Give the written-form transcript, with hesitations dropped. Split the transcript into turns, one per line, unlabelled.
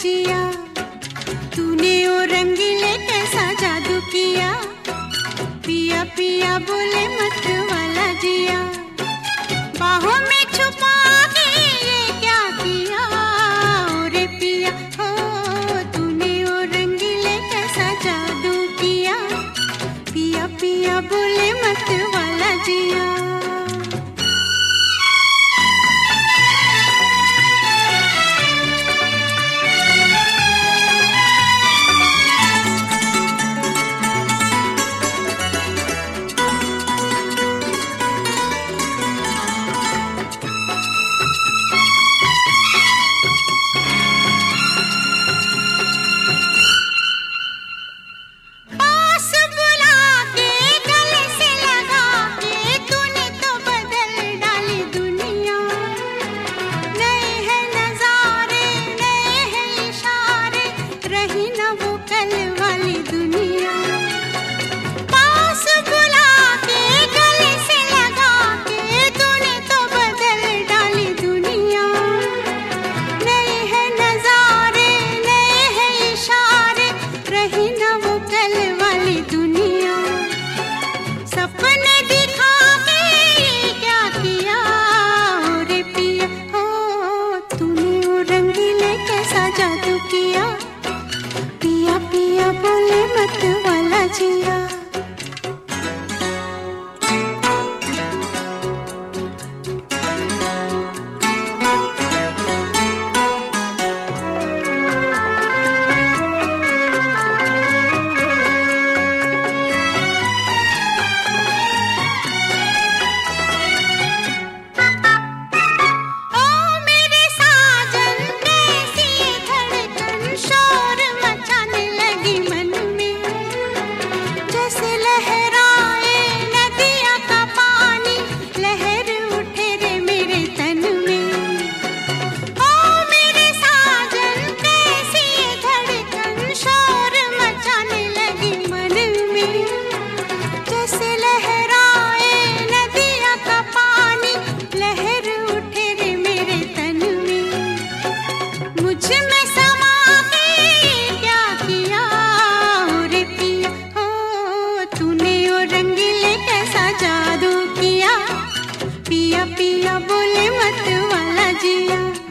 जिया, तूने ओ रंगीले कैसा जादू किया, पिया पिया बोले मत वाला जिया, बाहों में छुपा के ये क्या किया, रे पिया हो तूने ओ रंगीले कैसा जादू किया, पिया पिया बोले मत वाला जिया। जादू किया, पिया पिया बोले मत वाला जिया। जादू किया, पिया पिया बोले मत वाला जिया।